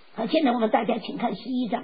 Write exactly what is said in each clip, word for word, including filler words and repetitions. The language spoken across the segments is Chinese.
好，现在我们大家请看十一章，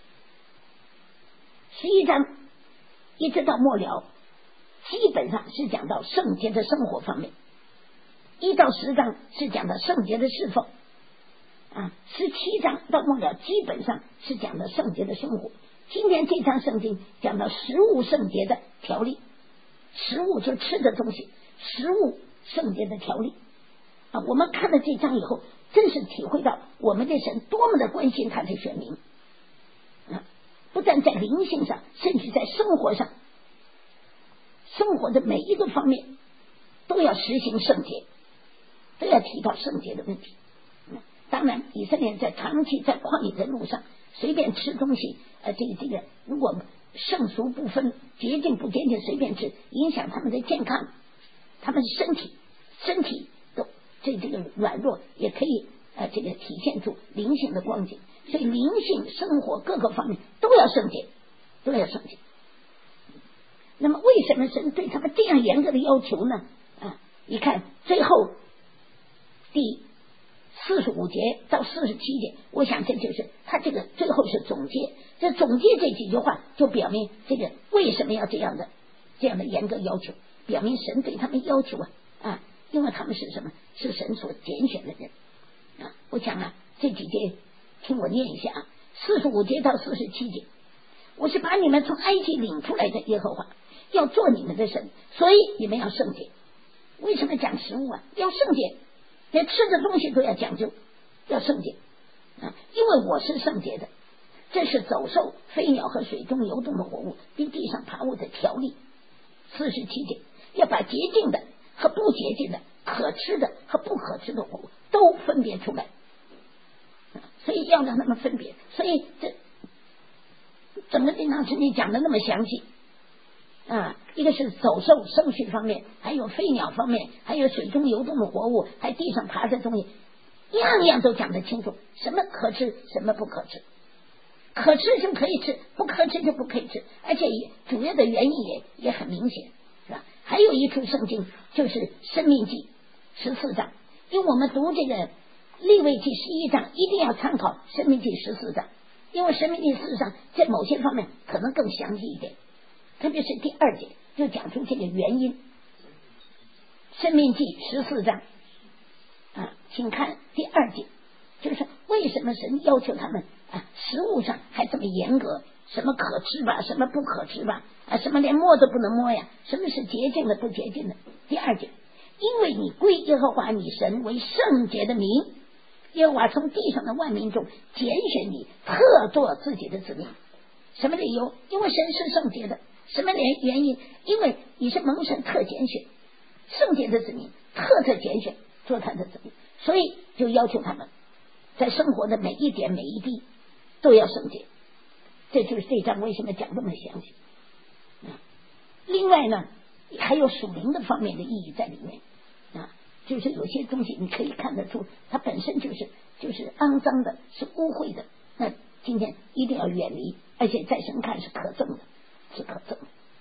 十一章一直到末了，基本上是讲到圣洁的生活方面，一到十章是讲到圣洁的侍奉啊，十七章到末了基本上是讲到圣洁的生活。今天这章圣经讲到食物圣洁的条例，食物就吃的东西，食物圣洁的条例啊。我们看了这章以后，真是体会到我们的神多么的关心他的选民啊！不但在灵性上，甚至在生活上，生活的每一个方面都要实行圣洁，都要提到圣洁的问题。嗯、当然，以色列在长期在旷野的路上，随便吃东西，呃，这个这个，如果圣俗不分，洁净不洁净，随便吃，影响他们的健康，他们的身体，身体都这这个软弱，也可以呃这个体现出灵性的光景。所以灵性生活各个方面都要圣洁，都要圣洁。那么为什么神对他们这样严格的要求呢？啊，你看最后第四十五节到四十七节，我想这就是他这个最后是总结。这总结这几句话，就表明这个为什么要这样的这样的严格要求，表明神对他们要求啊啊，因为他们是什么？是神所拣选的人啊。我想啊，这几节听我念一下啊，四十五节到四十七节，我是把你们从埃及领出来的耶和华，要做你们的神，所以你们要圣洁。为什么讲食物啊？要圣洁，连吃的东西都要讲究，要圣洁啊！因为我是圣洁的，这是走兽、飞鸟和水中游动的活物，并地上爬物的条例。四十七节，要把洁净的和不洁净的、可吃的和不可吃的活物都分别出来，所以要让他们分别。所以这整个经常圣经讲的那么详细啊，一个是走兽生畜方面，还有飞鸟方面，还有水中游动的活物，还地上爬的东西，样样都讲得清楚，什么可吃，什么不可吃，可吃就可以吃，不可吃就不可以吃，而且主要的原因也也很明显，是吧？还有一处圣经就是申命记十四章，因为我们读这个利未记十一章一定要参考申命记十四章，因为申命记十四章在某些方面可能更详细一点，特别是第二节就讲出这个原因。申命记十四章啊，请看第二节，就是为什么神要求他们啊食物上还这么严格，什么可吃吧，什么不可吃吧，啊，什么连摸都不能摸呀，什么是洁净的不洁净的。第二节，因为你归耶和华你神为圣洁的民，耶和华从地上的万民中拣选你，特作自己的子民。什么理由？因为神是圣洁的。什么原因？因为你是蒙神特拣选，圣洁的子民，特特拣选做他的子民，所以就要求他们在生活的每一点每一滴都要圣洁。这就是这章为什么讲这么详细。另外呢，还有属灵的方面的意义在里面啊，就是有些东西你可以看得出，它本身就是就是肮脏的，是污秽的，那今天一定要远离，而且在神看是可憎的，是可憎的。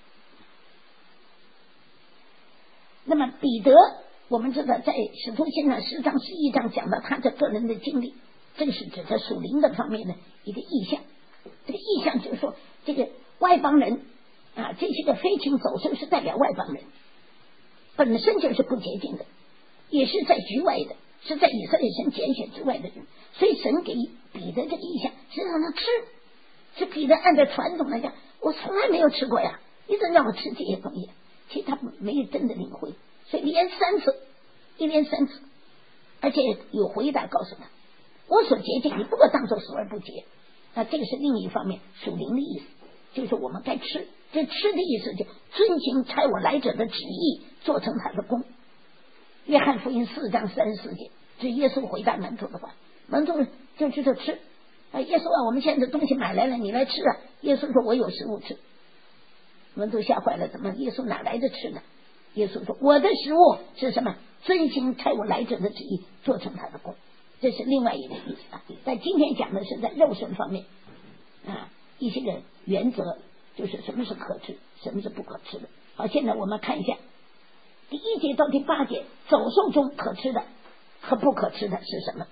那么彼得，我们知道在使徒行传十章十一章讲到他的个人的经历，这个是指的属灵的方面的一个意象。这个意象就是说，这个外邦人啊，这些个飞禽走兽是代表外邦人，本身就是不洁净的，也是在局外的，是在以色列神拣选之外的人，所以神给彼得这个意象是让他吃，是彼得按照传统来讲，我从来没有吃过呀，你怎么让我吃这些东西？其实他没有真的领会，所以连三次，一连三次，而且有回答告诉他，我所洁净，你不可当作俗而不洁。那这个是另一方面属灵的意思，就是我们该吃，这吃的意思就遵行差我来者的旨意，做成他的功。约翰福音四章三十四节，是耶稣回答门徒的话，门徒就知道吃啊，耶稣啊，我们现在东西买来了，你来吃啊。耶稣说我有食物吃，门徒吓坏了，怎么耶稣哪来的吃呢？耶稣说我的食物是什么？遵行差我来者的旨意，做成他的功。这是另外一个意思啊。但今天讲的是在肉身方面啊，一些个原则，就是什么是可吃，什么是不可吃的。好，现在我们看一下第一节到第八节，走兽中可吃的和不可吃的是什么？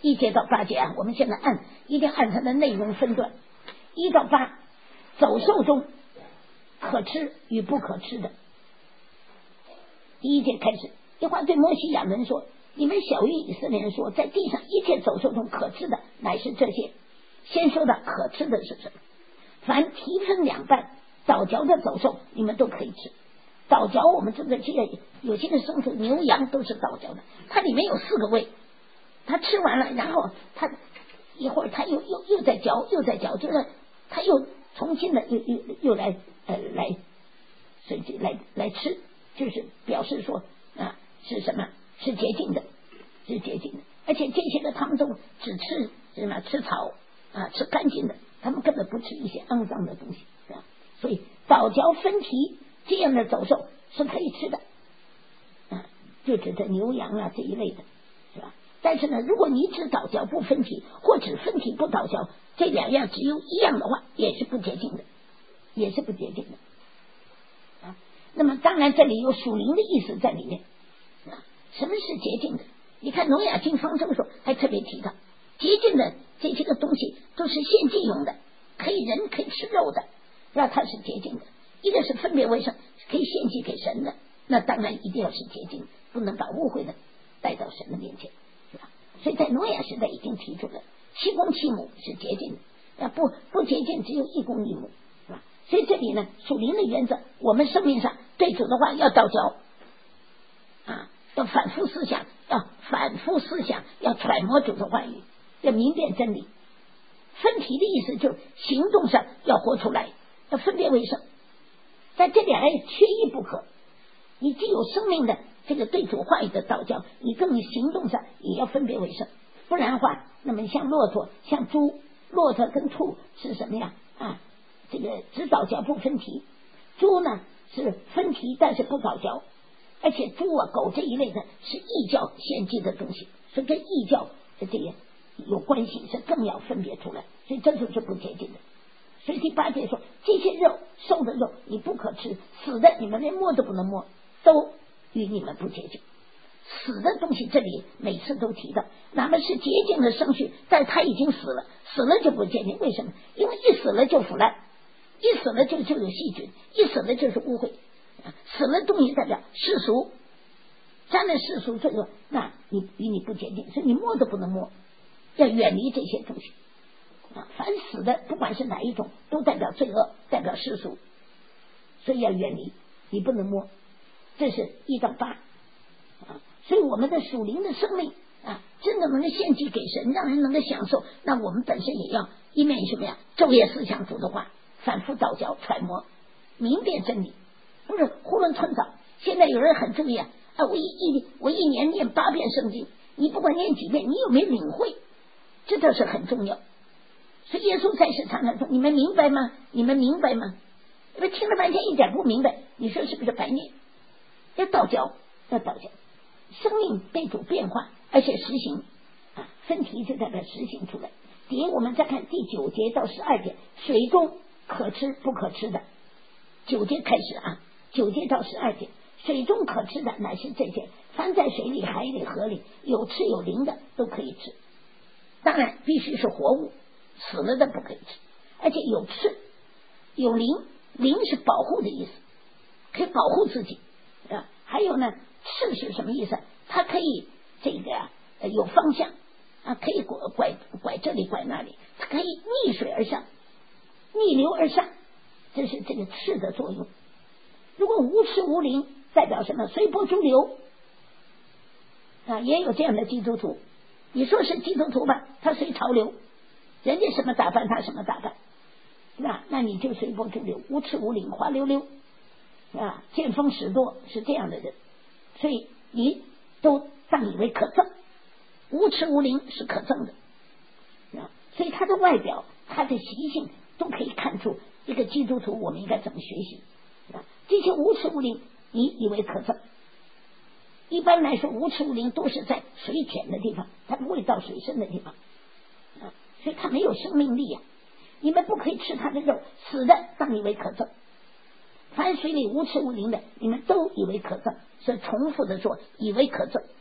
一节到八节啊，我们现在按一定按它的内容分段。一到八，走兽中可吃与不可吃的。第一节开始，耶和华对摩西亚伦说：你们晓谕以色列人说，在地上一切走兽中可吃的乃是这些。先说的可吃的是什么？凡蹄分两半倒嚼的走兽，你们都可以吃。倒嚼我们这个这个有些个牲畜牛羊都是倒嚼的，它里面有四个胃，它吃完了，然后它一会儿它又又又在嚼又在嚼，就是它又重新的又又又来呃来所以来来吃，就是表示说啊是什么？是洁净的，是洁净的。而且这些个他们都只吃什么？吃草啊，吃干净的，他们根本不吃一些肮脏的东西，是吧？所以倒嚼分蹄这样的走兽是可以吃的，啊，就指的牛羊啊这一类的，是吧？但是呢，如果你只倒嚼不分蹄，或只分蹄不倒嚼，这两样只有一样的话，也是不洁净的，也是不洁净的。啊，那么当然这里有属灵的意思在里面。啊，什么是洁净的？你看挪亚经方舟的时候还特别提到，洁净的这些个东西都是献祭用的，可以人可以吃肉的，那它是洁净的。一个是分别为圣，可以献祭给神的，那当然一定要是洁净，不能把污秽的带到神的面前，是吧？所以在挪亚时代已经提出了七公七母是洁净的，不不洁净只有一公一母，是吧？所以这里呢，属灵的原则，我们生命上对主的话要倒嚼啊，要反复思想，要反复思想，要揣摩主的话语，要明辨真理。分体的意思就是行动上要活出来，要分别为圣。在这两样缺一不可，你既有生命的这个对主话语的倒教，你更行动上也要分别为圣，不然的话，那么像骆驼、像猪，骆驼跟兔是什么呀？啊，这个只倒嚼不分蹄，猪呢是分蹄但是不倒嚼，而且猪啊、狗这一类的是异教献祭的东西，所以跟异教这个有关系，是更要分别出来，所以这就是不洁净的。所以第八节说，这些肉瘦的肉你不可吃，死的你们连摸都不能摸，都与你们不洁净。死的东西这里每次都提到，哪怕是洁净的生畜，但他已经死了，死了就不洁净。为什么？因为一死了就腐烂，一死了就就有细菌，一死了就是污秽，死了东西代表世俗，沾了世俗罪恶，那你与你不洁净，所以你摸都不能摸，要远离这些东西。啊，凡死的不管是哪一种都代表罪恶，代表世俗，所以要远离，你不能摸。这是一到八啊，所以我们的属灵的生命啊，真的能够献祭给神，让人能够享受，那我们本身也要一面什么呀，昼夜思想主的话，反复倒嚼揣摩，明辨真理，不是囫囵吞枣。现在有人很注意啊，啊我一一我一年念八遍圣经，你不管念几遍，你有没有领会，这倒是很重要。所以耶稣在世常常说，你们明白吗？你们明白吗？你们听了半天一点不明白，你说是不是白念？要倒嚼，要倒嚼，生命被主变化，而且实行啊，分题就代表实行出来。底下我们再看第九节到十二节，水中可吃不可吃的。九节开始啊，九节到十二节，水中可吃的乃是这些，凡在水里、海里、河里有翅有鳞的都可以吃，当然必须是活物，死了的不可以吃，而且有翅有鳞，鳞是保护的意思，可以保护自己啊。还有呢，翅是什么意思？它可以这个、呃、有方向啊，可以拐拐拐这里拐那里，它可以逆水而上，逆流而上，这是这个翅的作用。如果无翅无鳞，代表什么？随波逐流啊，也有这样的基督徒。你说是基督徒吧，他随潮流，人家什么打扮他什么打扮，那那你就随波逐流，无翅无鳞，滑溜溜啊，见风使舵，是这样的人，所以你都当以为可憎，无翅无鳞是可憎的啊。所以他的外表，他的习性都可以看出一个基督徒我们应该怎么学习啊。这些无翅无鳞，你以为可憎？一般来说，无翅无鳞都是在水浅的地方，它不会到水深的地方啊，所以它没有生命力啊。你们不可以吃它的肉，死的当以为可憎。凡水里无翅无鳞的，你们都以为可憎，所以重复的说以为可憎。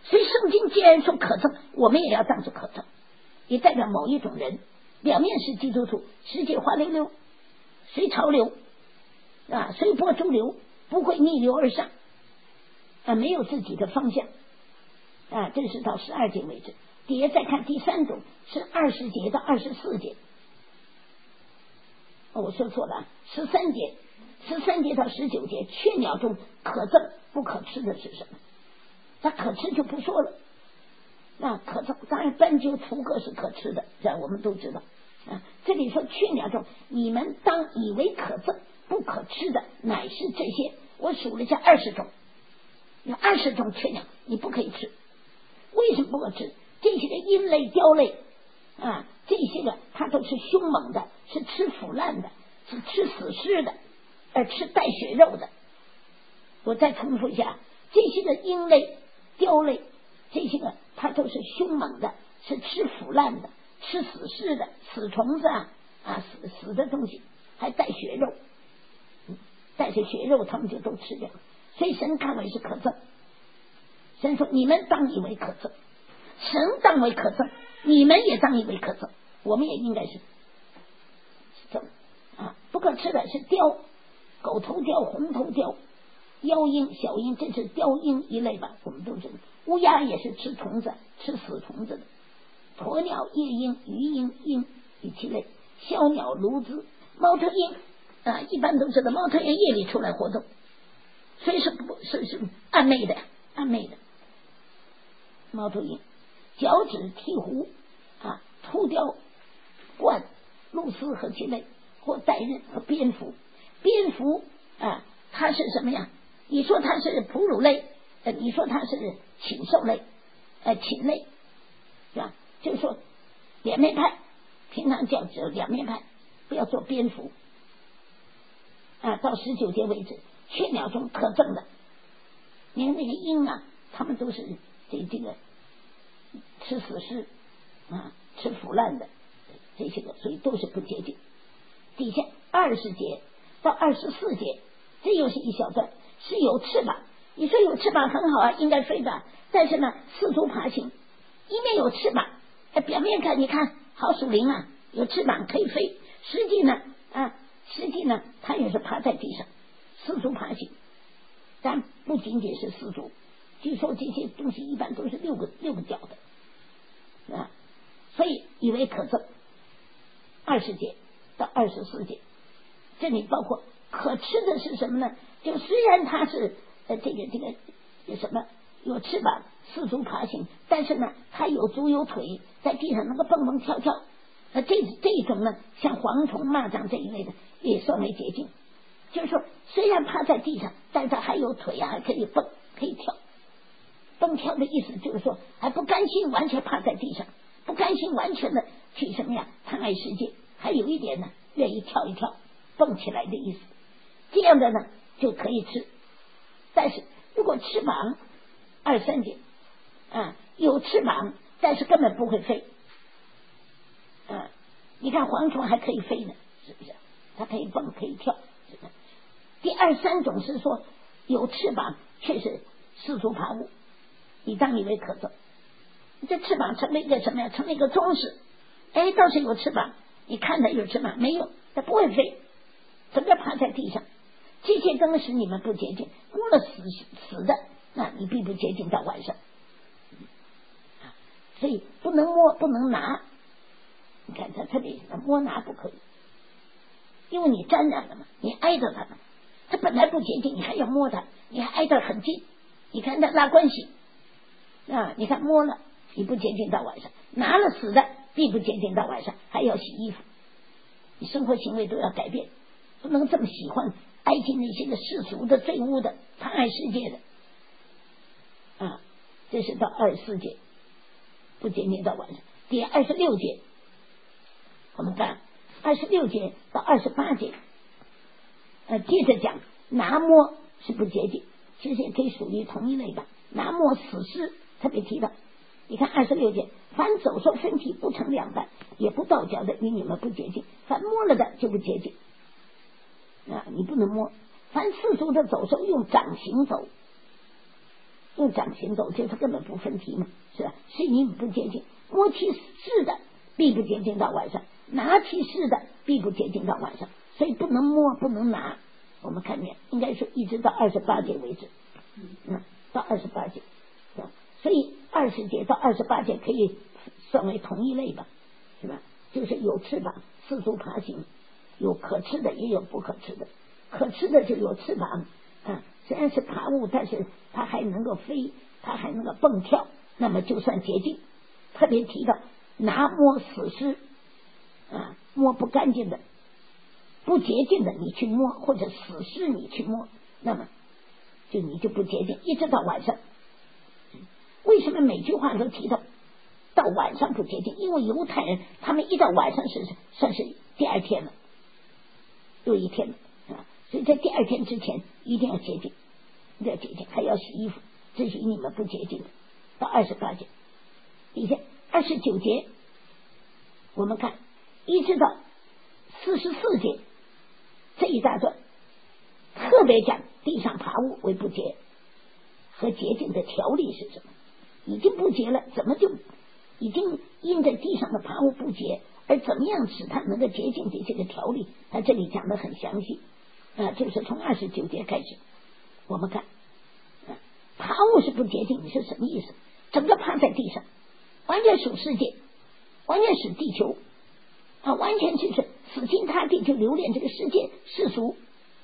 所以圣经既然说可憎，我们也要当作可憎，也代表某一种人，表面是基督徒，实际滑溜溜，随潮流啊，随波逐流，不会逆流而上啊，没有自己的方向啊。这是到十二节为止。底下再看第三种，是二十节到二十四节。哦，我说错了，十三节，十三节到十九节，雀鸟中可憎不可吃的是什么？它可吃就不说了。那可憎，当然斑鸠、雏鸽是可吃的，这我们都知道啊。这里说雀鸟中，你们当以为可憎不可吃的，乃是这些。我数了一下二十种，有二十种雀鸟你不可以吃。为什么不可吃？这些个鹰类、雕类啊，这些个它都是凶猛的，是吃腐烂的，是吃死尸的，而吃带血肉的。我再重复一下，这些个鹰类、雕类，这些个它都是凶猛的，是吃腐烂的，吃死尸的，死虫子啊啊死死的东西，还带血肉，带着血肉他们就都吃掉了。所以神看为是可憎。神说你们当以为可憎，神当为可憎，你们也当以为可憎，我们也应该是这啊。不可吃的是雕，狗头雕、红头雕、妖鹰、小鹰，这是雕鹰一类吧，我们都知道。乌鸦也是吃虫子，吃死虫子的。鸵鸟、夜鹰、鱼鹰、鹰以其类。枭鸟、鸬鹚、猫头鹰啊，一般都知道猫头鹰夜里出来活动，所以是不是是暗昧的，暗昧的猫头鹰。脚趾、鹈鹕啊，秃雕、鹳、鹭鸶和其类，或带刃和蝙蝠。蝙蝠啊，它是什么呀？你说它是哺乳类，呃，你说它是禽兽类，呃，禽类，是吧？就是说两面派，平常叫只有两面派，不要做蝙蝠啊。到十九节为止，雀鸟中可憎的，你看那个鹰啊，他们都是这这个吃死尸啊，吃腐烂的这些个，所以都是不洁净。底下二十节到二十四节，这又是一小段，是有翅膀。你说有翅膀很好啊，应该飞吧，但是呢，四足爬行，一面有翅膀，表面看你看好属灵啊，有翅膀可以飞，实际呢啊，实际呢它也是爬在地上，四足爬行。但不仅仅是四足，据说这些东西一般都是六个六个脚的啊，所以以为可憎。二十节到二十四节，这里包括可吃的是什么呢？就虽然它是呃这个这个有什么有翅膀，四足爬行，但是呢，它有足有腿，在地上能够蹦蹦跳跳。那这这种呢，像蝗虫、蚂蚱这一类的，也算为洁净。就是说，虽然趴在地上，但是它还有腿啊，还可以蹦，可以跳。蹦跳的意思就是说，还不甘心完全趴在地上，不甘心完全的去什么呀贪爱世界，还有一点呢，愿意跳一跳，蹦起来的意思。这样的呢就可以吃。但是如果翅膀，二三节啊，有翅膀，但是根本不会飞啊。你看蝗虫还可以飞呢，是不是？它可以蹦，可以跳。是不是？第二三种是说有翅膀，却是四足爬物，你当以为可憎。这翅膀成了一个什么呀？成了一个装饰。哎，倒是有翅膀，你看它有翅膀没有？它不会飞，整个趴在地上。这些灯使你们不洁净，摸了死死的，那你必不洁净到晚上。所以不能摸，不能拿。你看它特别摸拿不可以，因为你沾染了嘛，你挨着它了，它本来不洁净，你还要摸它，你还挨得很近，你看它拉关系啊！你看摸了，你不洁净到晚上；拿了死的，必不洁净到晚上，还要洗衣服。你生活行为都要改变，不能这么喜欢挨近那些个世俗的、罪污的、贪爱世界的啊！这是到二十四节，不洁净到晚上。第二十六节，我们看二十六节到二十八节，呃，接着讲拿摸是不洁净，其实也可以属于同一类吧。拿摸死尸特别提到，你看二十六节，凡走兽身体不成两半，也不倒脚的，与你们不洁净；凡摸了的就不洁净啊，你不能摸。凡四足的走兽用掌行走用掌行走，这他根本不分题嘛，是吧？是你不洁净，摸其是的必不洁净到晚上，拿其是的必不洁净到晚上，所以不能摸，不能拿。我们看见应该说一直到二十八节为止，嗯，到二十八节，所以二十节到二十八节可以算为同一类吧，是吧？就是有翅膀，四足爬行，有可吃的，也有不可吃的。可吃的就有翅膀啊，虽然是爬物，但是它还能够飞，它还能够蹦跳，那么就算洁净。特别提到拿摸死尸啊，摸不干净的、不洁净的，你去摸，或者死尸你去摸，那么就你就不洁净，一直到晚上。为什么每句话都提到到晚上不洁净？因为犹太人他们一到晚上是算是第二天了，又一天了啊，所以在第二天之前一定要洁净，一定要洁净，还要洗衣服，这是你们不洁净的。到二十八节，底下二十九节，我们看一直到四十四节这一大段，特别讲地上爬物为不洁和洁净的条例是什么？已经不洁了，怎么就已经因在地上的爬物不洁，而怎么样使它能够洁净的这个条例，他这里讲的很详细啊，就是从二十九节开始，我们看啊，爬物是不洁净，你是什么意思？整个趴在地上，完全属世界，完全使地球啊，完全就是死心塌地就留恋这个世界世俗。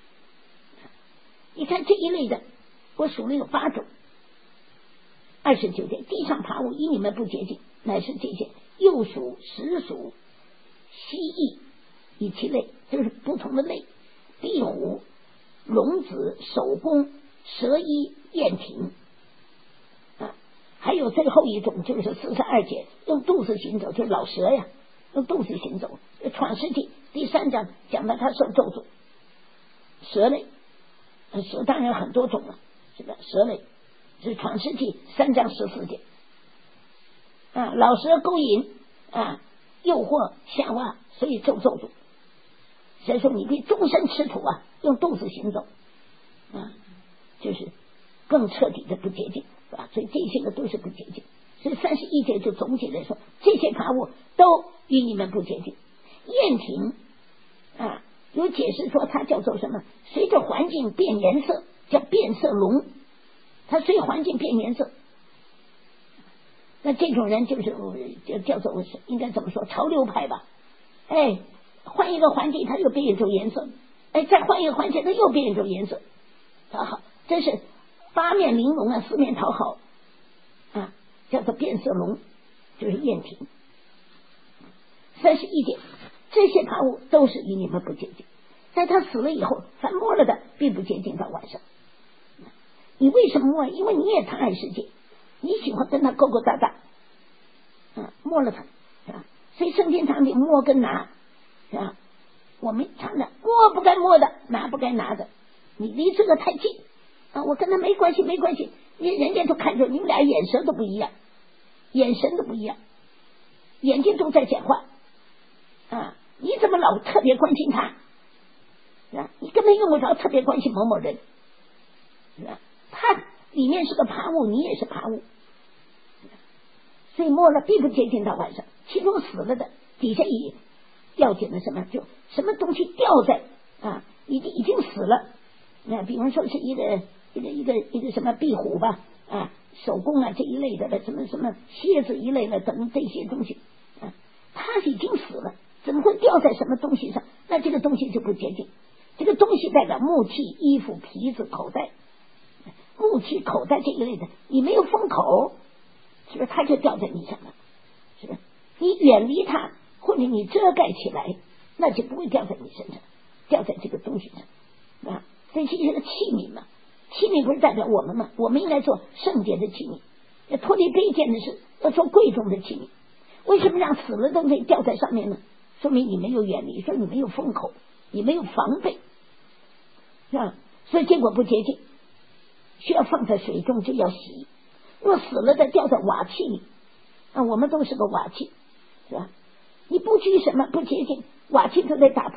你看这一类的，我数了有八种。二十九节，地上爬物以你们不洁净，乃是这些幼鼠、石鼠、蜥蜴以其类，就是不同的类，壁虎、龙子、手工、蛇衣、燕禽啊，还有最后一种就是四十二节，用肚子行走，就是老蛇呀，用肚子行走。创世纪第三章讲到他受咒诅，蛇类，蛇当然很多种了，是吧？蛇类是创世纪三章十四节啊，老蛇勾引啊，诱惑夏娃，所以咒咒诅。所以说你可以终身吃土啊，用肚子行走啊，就是更彻底的不洁净啊，所以这些个都是不洁净。所以三十一节就总结来说，这些爬物都与你们不洁净。燕禽啊，有解释说它叫做什么？随着环境变颜色，叫变色龙。它随环境变颜色，那这种人就是就叫做应该怎么说？潮流派吧？哎，换一个环境，它又变一种颜色；哎，再换一个环境，它又变一种颜色。啊，好，这是八面玲珑啊，四面讨好啊，叫做变色龙，就是燕禽。三十一节，这些爬物都是与你们不洁净，在他死了以后，凡摸了的，并不洁净到晚上。你为什么摸？因为你也贪爱世界，你喜欢跟他勾勾搭搭，啊，摸了他，是吧？所以圣经常里摸跟拿，是吧？我们常常摸不该摸的，拿不该拿的，你离这个太近啊！我跟他没关系，没关系，你人家都看着你们俩眼神都不一样，眼神都不一样，眼睛都在讲话啊！你怎么老特别关心他？是吧？你根本用不着特别关心某某人，是吧？它里面是个爬物，你也是爬物，所以摸了并不接近到晚上。其中死了的底下也掉进了什么？就什么东西掉在啊，已经已经死了。那比方说是一个一个一个一个什么壁虎吧啊，手工啊这一类的，什么什么蝎子一类的等这些东西啊，它已经死了，怎么会掉在什么东西上？那这个东西就不洁净。这个东西代表木器、衣服、皮子、口袋。木器、口袋这一类的，你没有封口，是不是它就掉在你上了？是不是？你远离它，或者你遮盖起来，那就不会掉在你身上，掉在这个东西上啊。这是一个器皿嘛，器皿不是代表我们吗？我们应该做圣洁的器皿，要脱离卑贱的事，要做贵重的器皿。为什么让死了的东西掉在上面呢？说明你没有远离，说你没有封口，你没有防备，是吧？所以结果不洁净。需要放在水中就要洗，若死了的掉在瓦器里啊，我们都是个瓦器，是吧？你不拘什么不洁净，瓦器都得打破，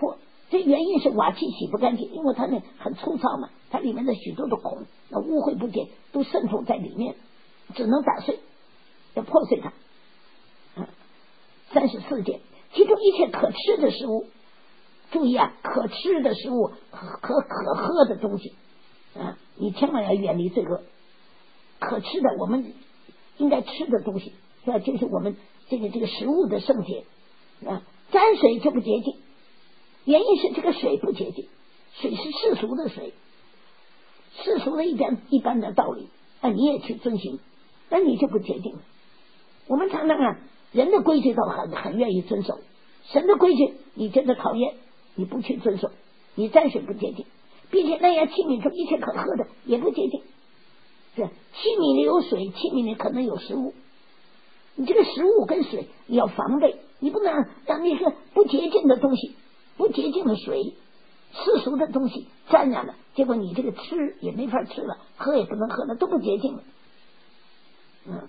这原因是瓦器洗不干净，因为它那很粗糙嘛，它里面的许多的孔，那污秽不洁都渗透在里面，只能打碎，要破碎它。嗯，三十四节，其中一切可吃的食物，注意啊，可吃的食物和可喝的东西啊，你千万要远离罪恶。可吃的，我们应该吃的东西，是吧？就是我们这个这个食物的圣洁啊，沾水就不洁净，原因是这个水不洁净，水是世俗的水，世俗的一般一般的道理啊，你也去遵循，那你就不洁净了。我们常常啊，人的规矩倒很很愿意遵守，神的规矩你真的讨厌，你不去遵守，你沾水不洁净，并且那样器皿中一切可喝的也不洁净。是器皿里有水，器皿里可能有食物，你这个食物跟水你要防备，你不能让那个不洁净的东西，不洁净的水，世俗的东西沾染了，结果你这个吃也没法吃了，喝也不能喝了，都不洁净了。嗯，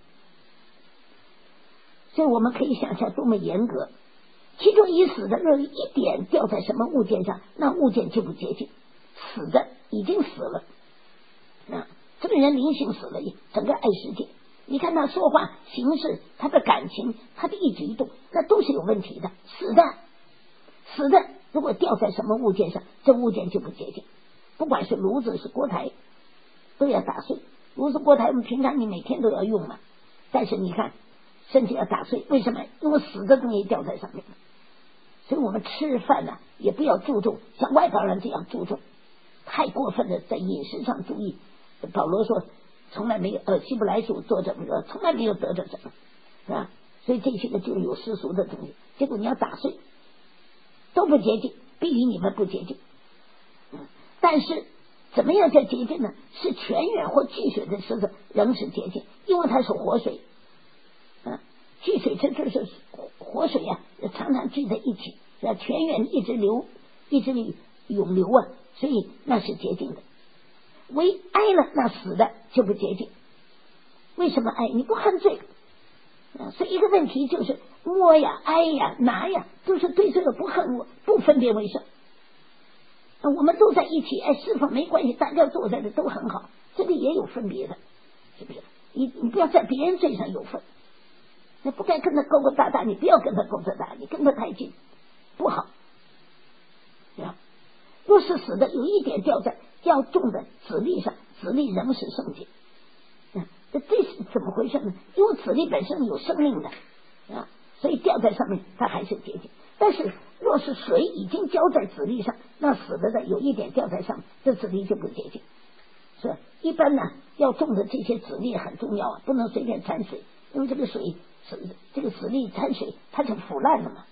所以我们可以想象多么严格。其中已死的若有一点掉在什么物件上，那物件就不洁净。死的已经死了啊，这个人灵性死了，整个爱世界，你看他说话行事，他的感情，他的一举一动，那都是有问题的。死的死的如果掉在什么物件上，这物件就不洁净，不管是炉子是锅台都要打碎。炉子锅台我们平常你每天都要用嘛，但是你看甚至要打碎，为什么？因为死的东西掉在上面。所以我们吃饭呢、啊、也不要注重像外邦人这样注重，太过分的在饮食上注意。保罗说从来没有呃希伯来书作者说从来没有得着什么，是吧？所以这些个就有世俗的东西，结果你要打碎都不洁净，比比你们不洁净。嗯，但是怎么样叫洁净呢？是泉源或聚水的石头仍是洁净，因为它是活水。嗯，聚水这就是活水啊，常常聚在一起，是吧？泉源一直流，一直涌流啊，所以那是洁净的。为爱了，那死的就不洁净。为什么爱？你不恨罪啊？所以一个问题就是摸呀、爱呀、拿呀，都是对这个不恨我，不分别为圣。我们都在一起，哎，是否没关系？大家坐在这都很好，这里也有分别的，是不是？你你不要在别人罪上有份，那不该跟他勾勾搭搭，你不要跟他勾勾搭搭，你跟他太近不好。啊，若是死的有一点掉在要种的籽粒上，籽粒仍是圣洁。啊，这这是怎么回事呢？因为籽粒本身有生命的啊，所以掉在上面它还是洁净。但是若是水已经浇在籽粒上，那死了的有一点掉在上面，这籽粒就不洁净。是一般呢，要种的这些籽粒很重要啊，不能随便掺水，因为这个水这个籽粒掺水，它就腐烂了嘛，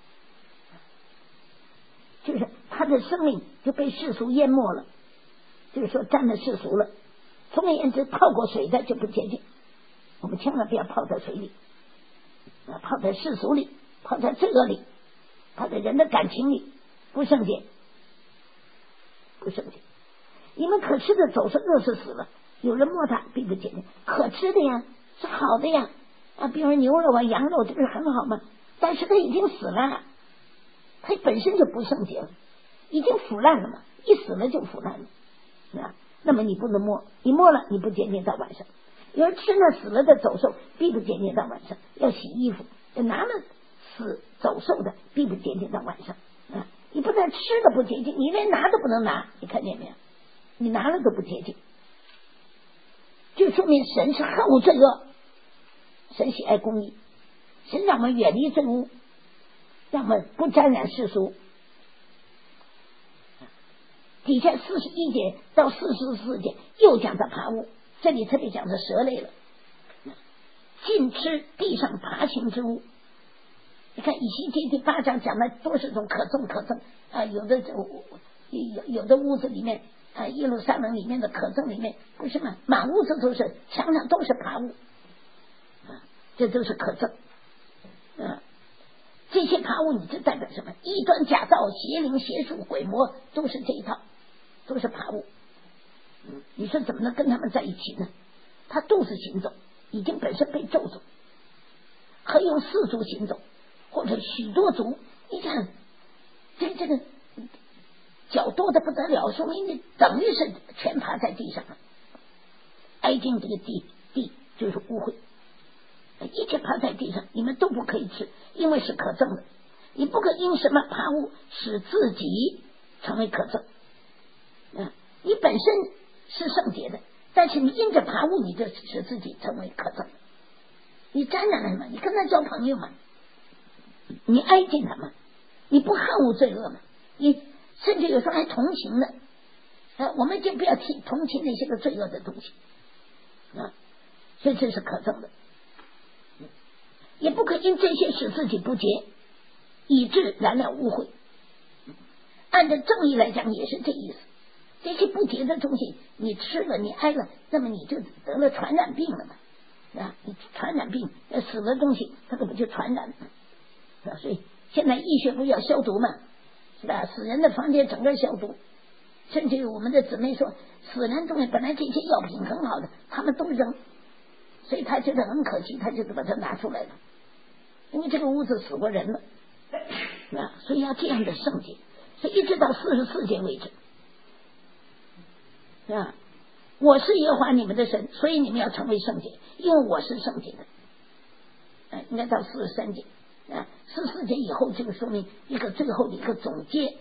就是它的生命就被世俗淹没了，就是说沾了世俗了。总而言之，泡过水的就不洁净，我们千万不要泡在水里，泡在世俗里，泡在罪恶里，泡在人的感情里，不圣洁，不圣洁。你们可吃的走是饿死死了，有人摸它并不洁净。可吃的呀，是好的呀，啊，比如牛肉啊、羊肉，这不是很好吗？但是它已经死了，它本身就不圣洁了，已经腐烂了嘛，一死了就腐烂了啊。那么你不能摸，你摸了你不洁净到晚上。有人吃那死了的走兽，并不洁净到晚上，要洗衣服。拿了死走兽的，并不洁净到晚上啊。你不但吃的不洁净，你连拿都不能拿，你看见没有？你拿了都不洁净，就说明神是恨恶罪恶，神喜爱公义，神让我们远离罪污，让我们不沾染世俗。底下四十一节到四十四节又讲到爬物，这里特别讲的蛇类了，禁吃地上爬行之物。你看以西结第八章讲的多是种可憎可憎啊，有的有有的屋子里面啊，耶路撒冷里面的可憎里面不是吗？满屋子都是，墙上都是爬物啊，这都是可憎啊。这些爬物你这代表什么？异端假道、邪灵邪术、鬼魔，都是这一套，都是爬物。嗯，你说怎么能跟他们在一起呢？他肚子行走已经本身被咒诅，还用四足行走，或者许多足。你看这这个脚多的不得了，说明你等于是全趴在地上了，挨近这个地地就是污秽，一切趴在地上，你们都不可以吃，因为是可憎的。你不可因什么爬物使自己成为可憎。嗯，你本身是圣洁的，但是你因着爬物，你就使自己成为可憎。你沾染了什么？你跟他交朋友嘛，你挨近他嘛，你不恨恶罪恶嘛，你甚至有时候还同情的。啊，我们就不要听同情那些个罪恶的东西啊，所以这是可憎的。也不可因这些使自己不洁，以致染了污秽。按照正义来讲也是这意思，这些不洁的东西你吃了你挨了，那么你就得了传染病了嘛，啊，你传染病死的东西它可不就传染了，是吧？所以现在医学不要消毒嘛，是吧？死人的房间整个消毒，甚至于我们的姊妹说死人东西本来这些药品很好的他们都扔，所以他觉得很可惜，他就把它拿出来了，因为这个屋子死过人了啊，所以要这样的圣洁。所以一直到四十四节为止啊，我是耶和华你们的神，所以你们要成为圣洁，因为我是圣洁的。哎，应该到四十三节啊，四十四节以后就说明一个最后的一个总结，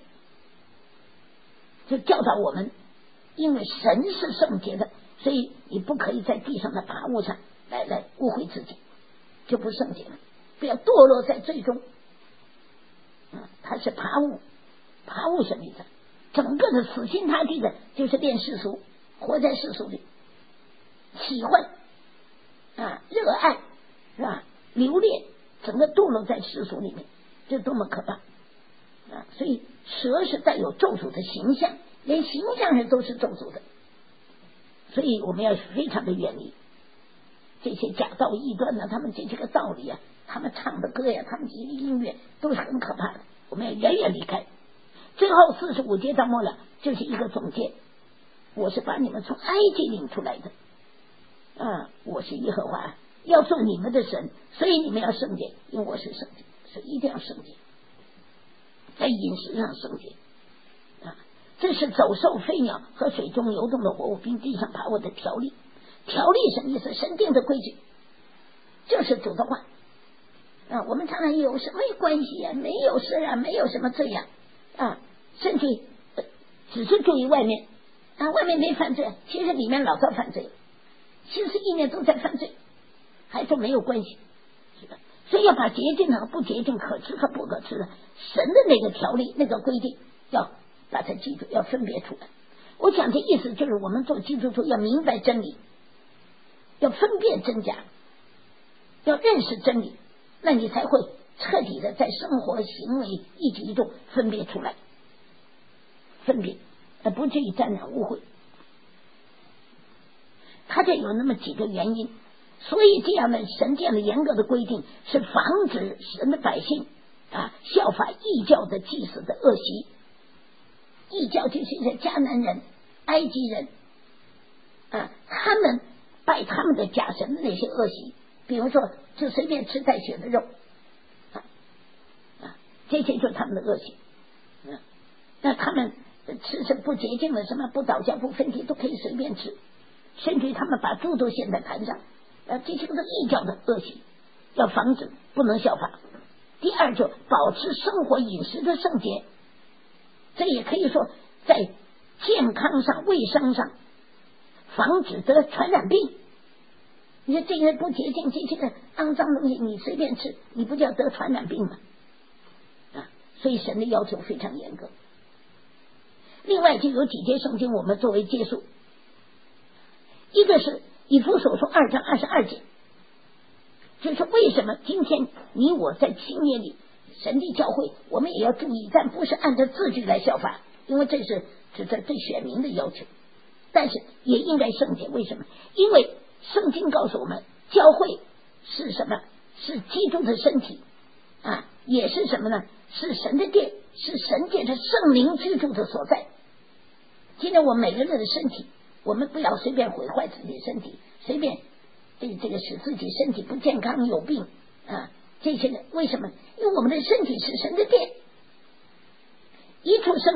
就教导我们，因为神是圣洁的，所以你不可以在地上的爬物上来来污秽自己，就不圣洁了，不要堕落在最终。啊，它是爬物。爬物什么意思？整个的死心塌地的就是恋世俗，活在世俗里，喜欢啊，热爱是吧？留恋，整个堕落在世俗里面，这多么可怕啊！所以蛇是带有咒诅的形象，连形象上都是咒诅的，所以我们要非常的远离这些假道异端呢，他们这些个道理啊，他们唱的歌呀，他们这些音乐都是很可怕的，我们要远远离开。最后四十五节到末了就是一个总结，我是把你们从埃及领出来的啊，我是耶和华，要做你们的神，所以你们要圣洁，因为我是圣洁，所以一定要圣洁，在饮食上圣洁啊，这是走兽飞鸟和水中游动的活物并地上爬物的条例。条例什么意思？神定的规矩，就是主的话啊。我们常常有什么关系啊？没有事啊，没有什么罪呀啊，甚至只是注意外面啊，外面没犯罪，其实里面老早犯罪，其实一年都在犯罪，还说没有关系，是吧？所以要把洁净和不洁净、可吃和不可吃的神的那个条例、那个规定，要把它记住，要分别出来。我讲这意思就是，我们做基督徒要明白真理，要分辨真假，要认识真理，那你才会彻底的在生活行为一举一动分别出来，分别而不至于沾染污秽。他这有那么几个原因，所以这样的神这样的严格的规定是防止神的百姓啊效法异教的祭司的恶习。异教就是一些迦南人、埃及人啊，他们拜他们的假神的那些恶习，比如说就随便吃带血的肉啊啊，这些就是他们的恶习。嗯，那他们吃是不洁净的，什么不倒教不分体都可以随便吃，甚至于他们把猪都献在坛上，呃，这些个异教的恶习要防止，不能效法。第二，就保持生活饮食的圣洁，这也可以说在健康上、卫生上防止得传染病。你说这个不洁净，这些个肮脏东西你随便吃，你不叫得传染病吗？啊，所以神的要求非常严格。另外就有几节圣经我们作为结束，一个是以弗所书二章二十二节，就是为什么今天你我在新约里神的教会我们也要注意，但不是按照字句来效法，因为这是指着对选民的要求，但是也应该圣洁。为什么？因为圣经告诉我们教会是什么？是基督的身体啊，也是什么呢？是神的殿，是神借着圣灵居住的所在。今天我们每个人的身体，我们不要随便毁坏自己的身体，随便这这个使自己身体不健康有病啊，这些呢？为什么？因为我们的身体是神的殿。一处圣经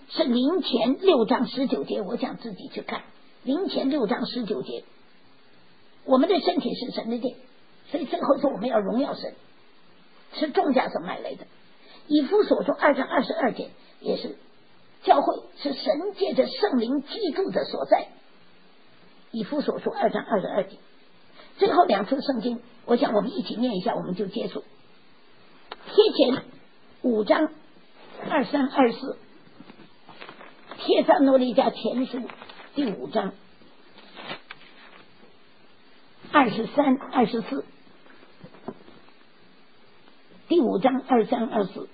是灵前六章十九节，我想自己去看灵前六章十九节。我们的身体是神的殿，所以最后说我们要荣耀神，是重价所买来的。以弗所书二章二十二节也是，教会是神借着圣灵居住的所在。以弗所书二章二十二节，最后两处圣经，我想我们一起念一下，我们就结束。帖前五章二三二四，帖撒罗尼迦前书第五章二十三二十四，第五章二三二四，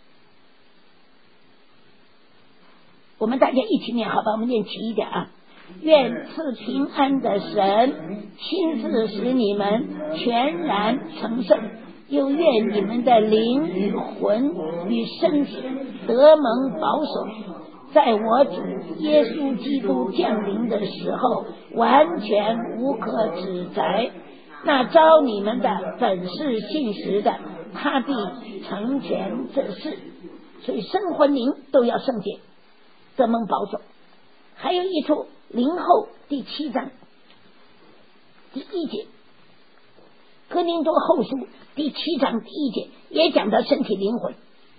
我们大家一起念，好吧？我们念齐一点啊！愿赐平安的神亲自使你们全然成圣，又愿你们的灵与魂与身体得蒙保守，在我主耶稣基督降临的时候完全无可指摘。那招你们的本是信实的，他必成全这事。所以身魂灵都要圣洁，得蒙保守。还有一处灵后第七章第一节，哥林多后书第七章第一节也讲到身体灵魂。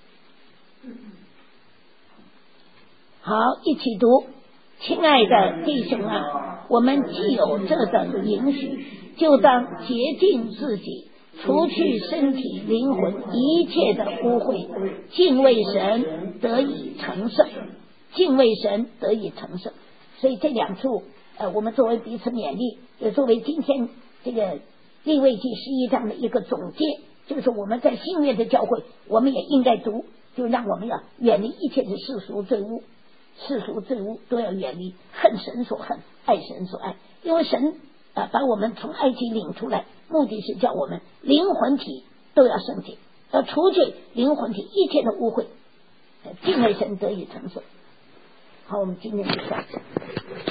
好，一起读。亲爱的弟兄啊，我们既有这等允许，就当洁净自己，除去身体灵魂一切的污秽，敬畏神，得以成圣。敬畏神，得以成圣。所以这两处呃，我们作为彼此勉励，也作为今天这个利未记十一章的一个总结，就是我们在新约的教会，我们也应该读，就让我们要远离一切的世俗罪恶，世俗罪恶都要远离，恨神所恨，爱神所爱。因为神啊、呃，把我们从埃及领出来，目的是叫我们灵魂体都要圣洁，要除去灵魂体一切的污秽，敬畏神，得以成圣。好，我们今天就到此。